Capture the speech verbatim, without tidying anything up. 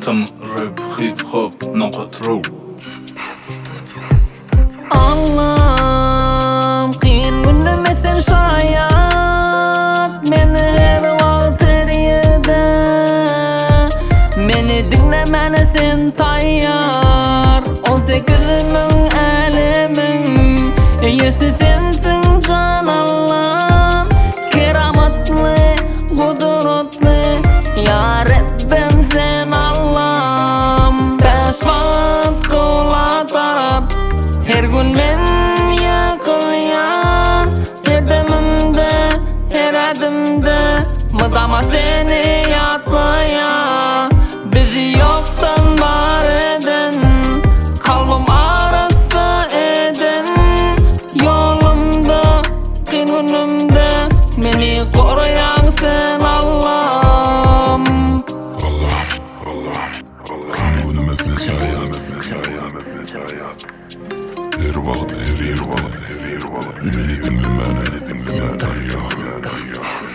Hayatım rap, hip hop, noqa true. Allah'ım qiyin günümesin şayat meni her vaqt eriyede meni dinlemeni sen tayyar on sekiz ming elimin yesi sensin can Allah'ım keramatli kudretli ya Rabbim sen Allah'ım beş vaqt kula tarab her gün men yakılyan edemimde her adımda mıdama seni yatlayan bizi yoktan var eden kalbim arası eden yolumda günümde beni koruyan sen Allah'ım. Kan günümesin şayat her vaqt her yerde meni dinlemeni sen tayyar.